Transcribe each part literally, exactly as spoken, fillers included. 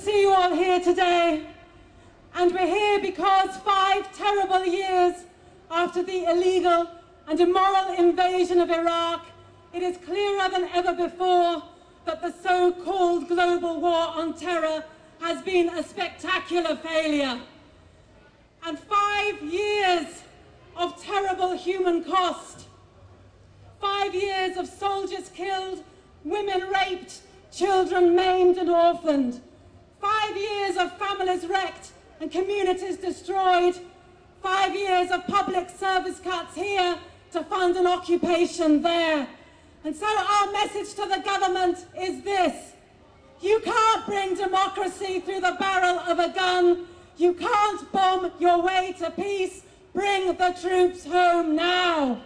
see you all here today. And we're here because five terrible years after the illegal and immoral invasion of Iraq, it is clearer than ever before that the so-called global war on terror has been a spectacular failure. And five years of terrible human cost, five years of soldiers killed, women raped, children maimed and orphaned, five years of families wrecked and communities destroyed, five years of public service cuts here to fund an occupation there. And so our message to the government is this: you can't bring democracy through the barrel of a gun. You can't bomb your way to peace. Bring the troops home now.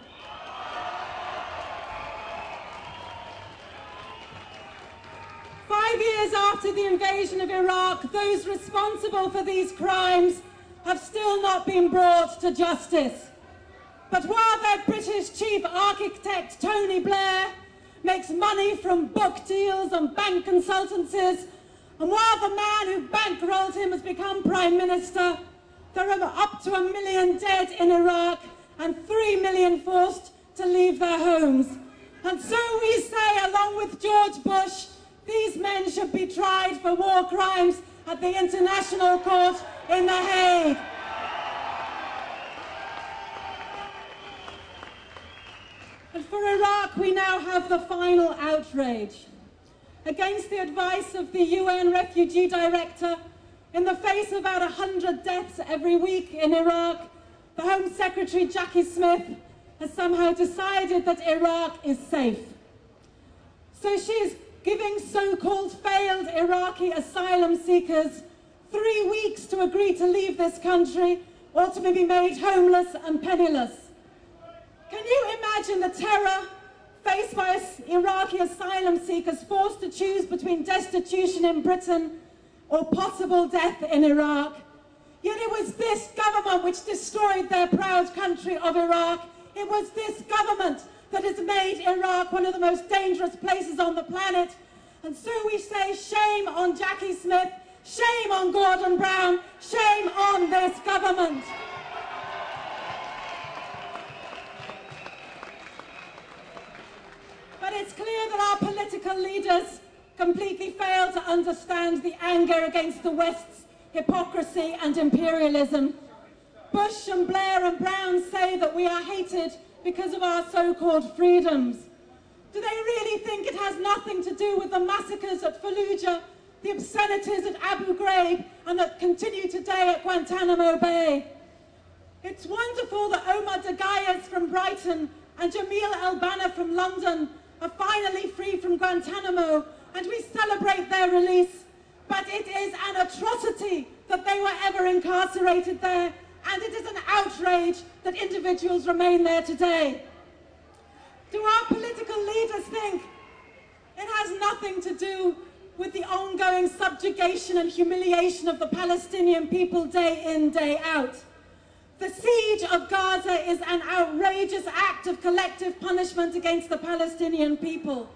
Five years after the invasion of Iraq, those responsible for these crimes have still not been brought to justice. But while their British chief architect, Tony Blair, makes money from book deals and bank consultancies, and while the man who bankrolled him has become Prime Minister, there are up to a million dead in Iraq and three million forced to leave their homes. And so we say, along with George Bush, these men should be tried for war crimes at the International Court in The Hague. And for Iraq, we now have the final outrage. Against the advice of the U N Refugee Director, in the face of about one hundred deaths every week in Iraq, the Home Secretary Jackie Smith has somehow decided that Iraq is safe. So she is giving so-called failed Iraqi asylum seekers three weeks to agree to leave this country or to be made homeless and penniless. Can you imagine the terror faced by Iraqi asylum seekers forced to choose between destitution in Britain or possible death in Iraq? Yet it was this government which destroyed their proud country of Iraq. It was this government that has made Iraq one of the most dangerous places on the planet. And so we say shame on Jackie Smith, shame on Gordon Brown, shame on this government. But it's clear that our political leaders completely fail to understand the anger against the West's hypocrisy and imperialism. Bush and Blair and Brown say that we are hated because of our so-called freedoms. Do they really think it has nothing to do with the massacres at Fallujah, the obscenities at Abu Ghraib, and that continue today at Guantanamo Bay? It's wonderful that Omar Dagayas from Brighton and Jamil El-Banna from London are finally free from Guantanamo, and we celebrate their release. But it is an atrocity that they were ever incarcerated there, and it is an outrage that individuals remain there today. Do our political leaders think it has nothing to do with the ongoing subjugation and humiliation of the Palestinian people day in, day out? The siege of Gaza is an outrageous act of collective punishment against the Palestinian people.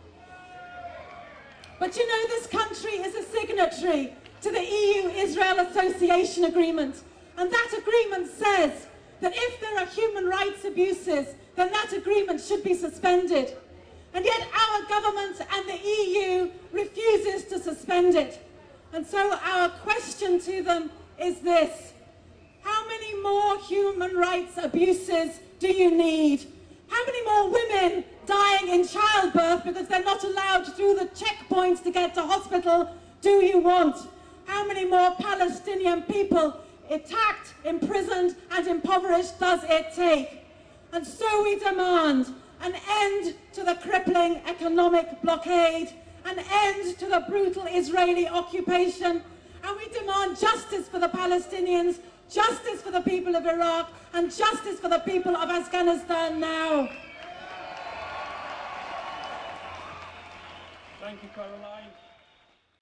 But you know, this country is a signatory to the E U-Israel Association Agreement, and that agreement says that if there are human rights abuses, then that agreement should be suspended. And yet our government and the E U refuses to suspend it. And so our question to them is this: how many more human rights abuses do you need? How many more women dying in childbirth because they're not allowed through the checkpoints to get to hospital do you want? How many more Palestinian people attacked, imprisoned and impoverished does it take? And so we demand an end to the crippling economic blockade, an end to the brutal Israeli occupation, and we demand justice for the Palestinians, justice for the people of Iraq, and justice for the people of Afghanistan now. Thank you, Caroline.